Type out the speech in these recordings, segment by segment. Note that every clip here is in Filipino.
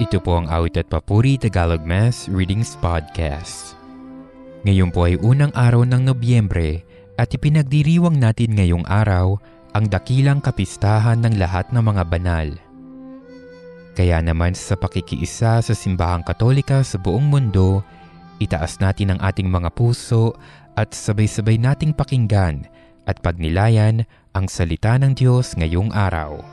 Ito po ang Awit at Papuri Tagalog Mass Readings Podcast. Ngayon po ay unang araw ng Nobyembre at ipinagdiriwang natin ngayong araw ang dakilang kapistahan ng lahat ng mga banal. Kaya naman sa pakikiisa sa Simbahang Katolika sa buong mundo, itaas natin ang ating mga puso at sabay-sabay nating pakinggan at pagnilayan ang salita ng Diyos ngayong araw.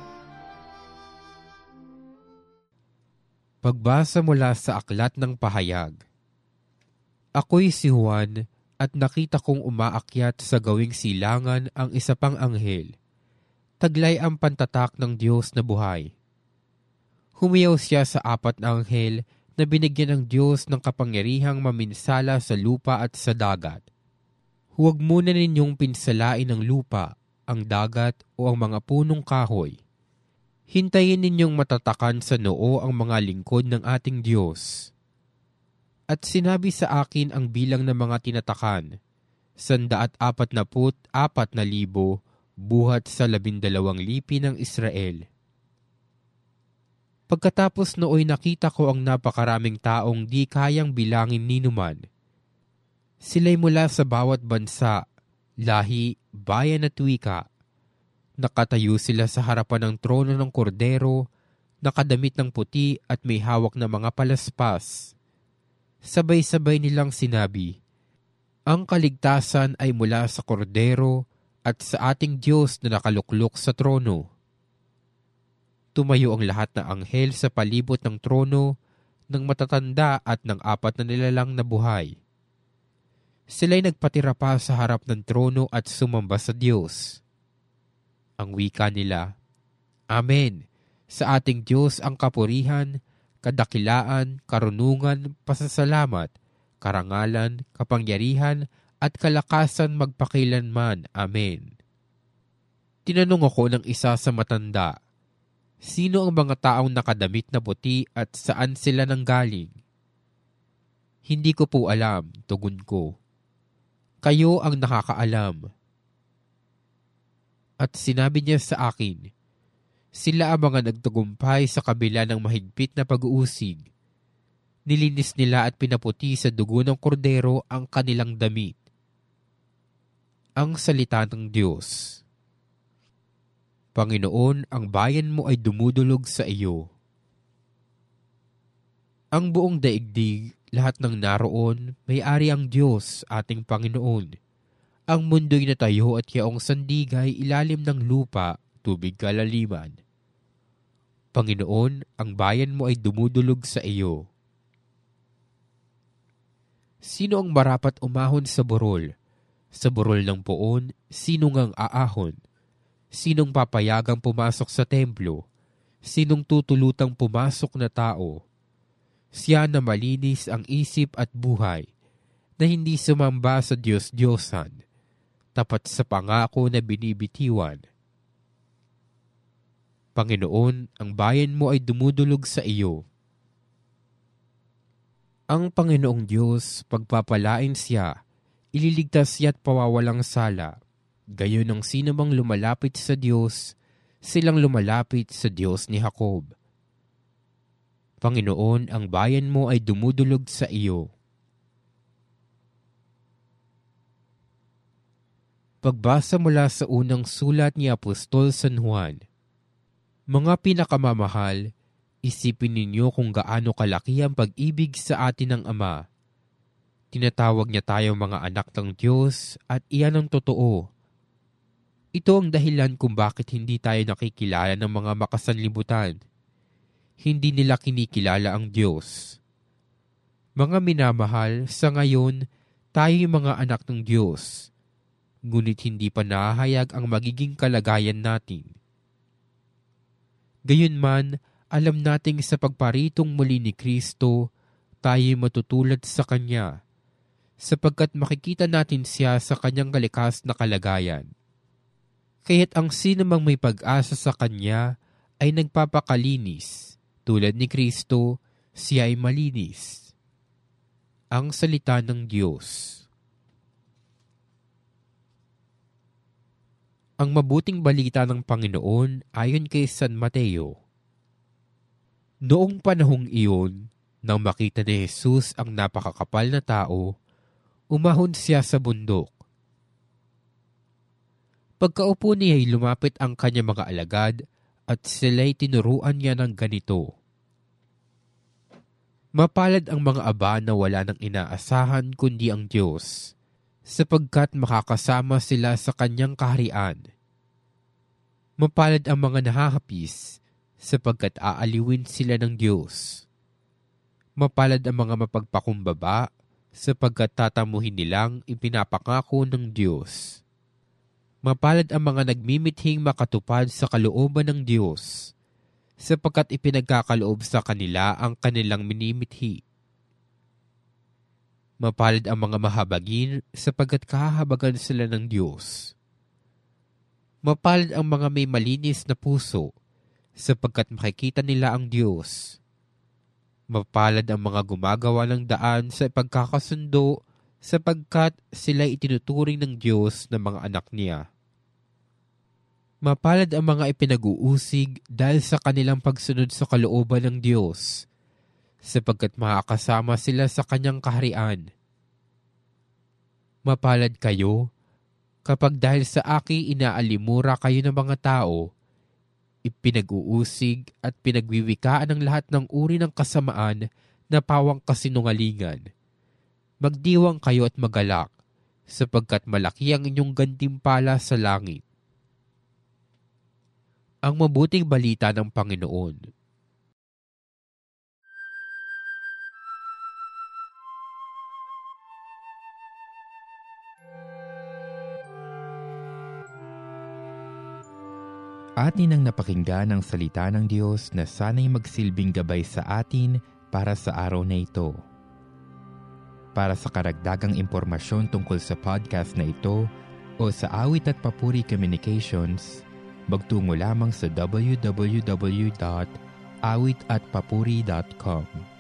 Pagbasa mula sa Aklat ng Pahayag. Ako'y si Juan at nakita kong umaakyat sa gawing silangan ang isa pang anghel. Taglay ang pantatak ng Diyos na buhay. Humiyaw siya sa apat na anghel na binigyan ng Diyos ng kapangyarihang maminsala sa lupa at sa dagat. Huwag muna ninyong pinsalain ang lupa, ang dagat o ang mga punong kahoy. Hintayin ninyong matatakan sa noo ang mga lingkod ng ating Diyos. At sinabi sa akin ang bilang ng mga tinatakan, 144,000 buhat sa 12 lipi ng Israel. Pagkatapos nooy nakita ko ang napakaraming taong di kayang bilangin ninuman. Sila'y mula sa bawat bansa, lahi, bayan at wika. Nakatayo sila sa harapan ng trono ng kordero, nakadamit ng puti at may hawak na mga palaspas. Sabay-sabay nilang sinabi, ang kaligtasan ay mula sa kordero at sa ating Diyos na nakaluklok sa trono. Tumayo ang lahat na anghel sa palibot ng trono, ng matatanda at ng apat na nilalang na buhay. Sila'y nagpatira pa sa harap ng trono at sumamba sa Diyos. Ang wika nila, Amen, sa ating Diyos ang kapurihan, kadakilaan, karunungan, pasasalamat, karangalan, kapangyarihan, at kalakasan magpakilanman. Amen. Tinanong ako ng isa sa matanda, sino ang mga taong nakadamit na puti at saan sila nanggaling? Hindi ko po alam, tugon ko. Kayo ang nakakaalam. At sinabi niya sa akin, sila ang mga nagtagumpay sa kabila ng mahigpit na pag-uusig. Nilinis nila at pinaputi sa dugo ng kordero ang kanilang damit. Ang salita ng Diyos. Panginoon, ang bayan mo ay dumudulog sa iyo. Ang buong daigdig, lahat ng naroon, may-ari ang Diyos, ating Panginoon. Ang mundo'y natayo at yaong sandigay ilalim ng lupa, tubig kalaliman. Panginoon, ang bayan mo ay dumudulog sa iyo. Sino ang marapat umahon sa burol? Sa burol ng poon, sino ngang aahon? Sinong papayagang pumasok sa templo? Sinong tutulutang pumasok na tao? Siya na malinis ang isip at buhay, na hindi sumamba sa Diyos-Diyosan, tapat sa pangako na binibitiwan. Panginoon, ang bayan mo ay dumudulog sa iyo. Ang Panginoong Diyos, pagpapalain siya, ililigtas siya at pawawalang sala. Gayon ang sino mang lumalapit sa Diyos, silang lumalapit sa Diyos ni Jacob. Panginoon, ang bayan mo ay dumudulog sa iyo. Pagbasa mula sa unang sulat ni Apostol San Juan. Mga pinakamamahal, isipin ninyo kung gaano kalaki ang pag-ibig sa atin ng Ama. Tinatawag niya tayong mga anak ng Diyos at iyan ang totoo. Ito ang dahilan kung bakit hindi tayo nakikilala ng mga makasanlibutan. Hindi nila kinikilala ang Diyos. Mga minamahal, sa ngayon, tayo'y mga anak ng Diyos. Ngunit hindi pa nahahayag ang magiging kalagayan natin. Gayunman, alam nating sa pagparitong muli ni Kristo, tayo'y matutulad sa Kanya, sapagkat makikita natin siya sa Kanyang kalikas na kalagayan. Kaya't ang sino mang may pag-asa sa Kanya ay nagpapakalinis, tulad ni Kristo, siya ay malinis. Ang salita ng Diyos. Ang mabuting balita ng Panginoon ayon kay San Mateo. Noong panahong iyon, nang makita ni Jesus ang napakakapal na tao, umahon siya sa bundok. Pagkaupo niya ay lumapit ang kanyang mga alagad at sila'y tinuruan niya ng ganito. Mapalad ang mga aba na wala nang inaasahan kundi ang Diyos, sapagkat makakasama sila sa kanyang kaharian. Mapalad ang mga nahahapis, sapagkat aaliwin sila ng Diyos. Mapalad ang mga mapagpakumbaba, sapagkat tatamuhin nilang ipinapangako ng Diyos. Mapalad ang mga nagmimithing makatupad sa kalooban ng Diyos, sapagkat ipinagkakaloob sa kanila ang kanilang minimithi. Mapalad ang mga mahabagin, sapagkat kahabagan sila ng Diyos. Mapalad ang mga may malinis na puso, sapagkat makikita nila ang Diyos. Mapalad ang mga gumagawa ng daan sa pagkakasundo, sapagkat sila itinuturing ng Diyos na mga anak niya. Mapalad ang mga ipinag-uusig dahil sa kanilang pagsunod sa kalooban ng Diyos, sapagkat makakasama sila sa kanyang kaharian. Mapalad kayo, kapag dahil sa akin inaalimura kayo ng mga tao, ipinag-uusig at pinagwiwikaan ng lahat ng uri ng kasamaan na pawang kasinungalingan. Magdiwang kayo at magalak, sapagkat malaki ang inyong gantimpala sa langit. Ang mabuting balita ng Panginoon. Atin ang napakinggan ang salita ng Diyos na sana'y magsilbing gabay sa atin para sa araw na ito. Para sa karagdagang impormasyon tungkol sa podcast na ito o sa Awit at Papuri Communications, magtungo lamang sa www.awitatpapuri.com.